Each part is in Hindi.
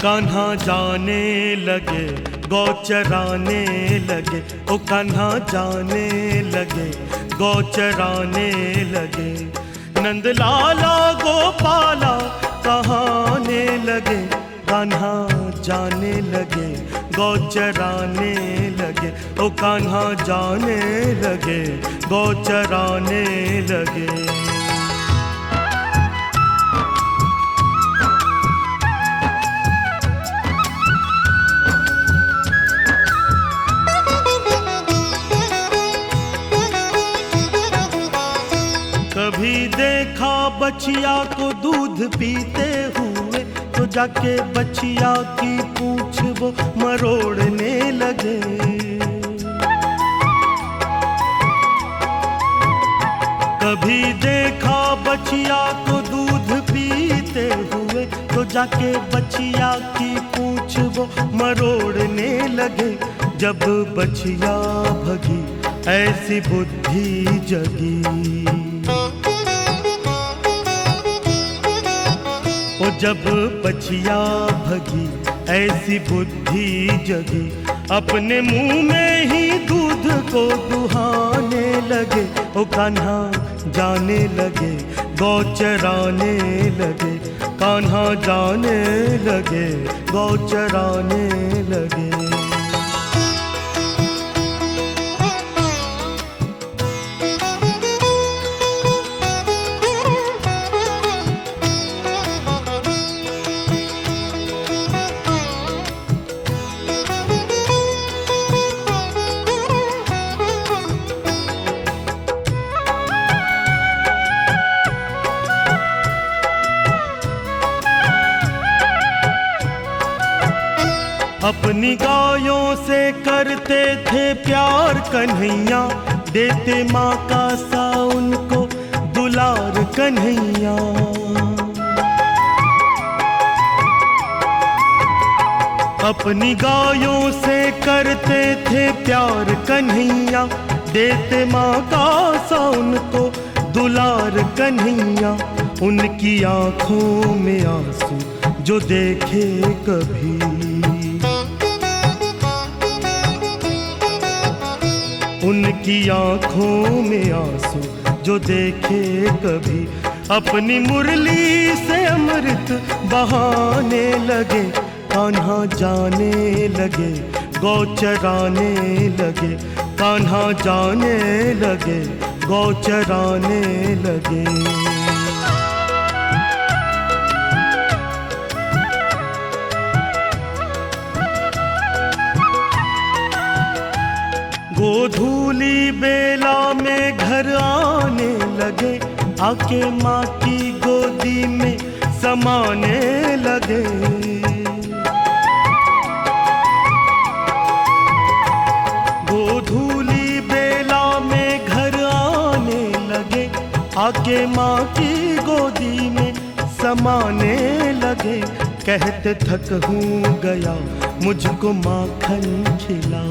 कान्हा जाने लगे गौ चराने लगे, ओ कान्हा जाने लगे गौ चराने लगे। नंद लाला गोपाला कहाने लगे, कान्हा जाने लगे गौ चराने लगे, ओ कान्हा जाने लगे गौ चराने लगे। कभी देखा बछिया को दूध पीते हुए, तो जाके बछिया की पूंछ वो मरोड़ने लगे। कभी देखा बछिया को दूध पीते हुए, तो जाके बछिया की पूंछ वो मरोड़ने लगे। जब बछिया भगी ऐसी बुद्धि जगी, ओ जब बछिया भगी ऐसी बुद्धि जगी, अपने मुंह में ही दूध को दुहाने लगे, ओ कान्हा जाने लगे गौ चराने लगे, कान्हा जाने लगे गौ चराने लगे। अपनी गायों से करते थे प्यार कन्हैया, देते माँ का सा उनको दुलार कन्हैया। अपनी गायों से करते थे प्यार कन्हैया, देते माँ का सा उनको दुलार कन्हैया। उनकी आँखों में आंसू जो देखे कभी, उनकी आँखों में आंसू जो देखे कभी, अपनी मुरली से अमृत बहाने लगे, कान्हा जाने लगे गौ चराने लगे, कान्हा जाने लगे गौ चराने लगे। गोधूली बेला में घर आने लगे, आके माँ की गोदी में समाने लगे। गोधूली बेला में घर आने लगे, आके माँ की गोदी में समाने लगे। कहते थक हूँ गया मुझको माखन खिला,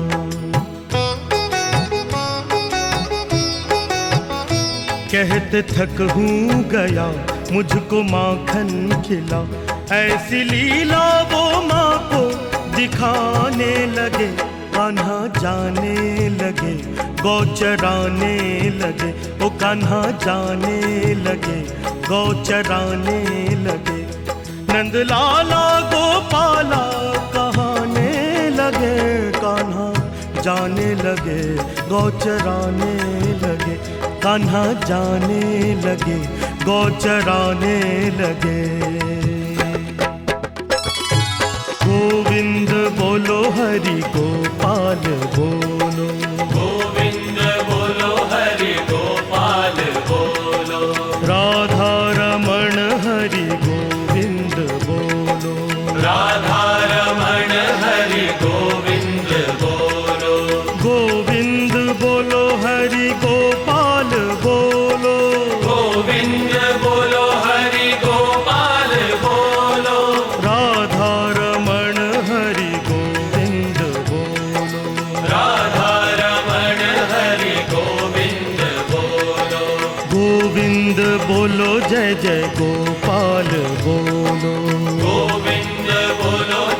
कहते थक हूँ गया मुझको माखन खिला। ऐसी लीला वो माँ को दिखाने लगे, कान्हा जाने लगे गौ चराने लगे, ओ कान्हा जाने लगे गौ चराने लगे। नंद लाला गोपाला कहाने लगे, कान्हा जाने लगे गौ चराने लगे, कान्हा जाने लगे गौ चराने लगे। गोविंद बोलो हरि गोपाल बोलो, गोविंद बोलो हरि गोपाल बोलो, राधा रमण हरि गोविंद बोलो, राधा रमण हरि गोविंद बोलो, गोविंद बोलो हरि गोपाल बोलो, गोविंद बोलो हरि गोपाल बोलो, राधा रमण हरि गोविंद बोलो, राधा रमण हरि गोविंद बोलो, गोविंद बोलो जय जय गोपाल बोलो, गोविंद बोलो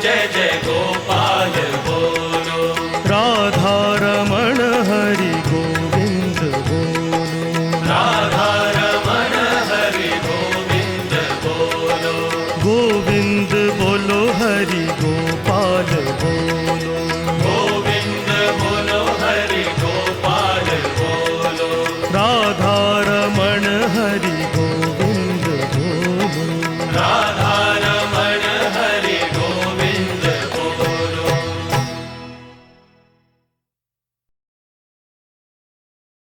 राधा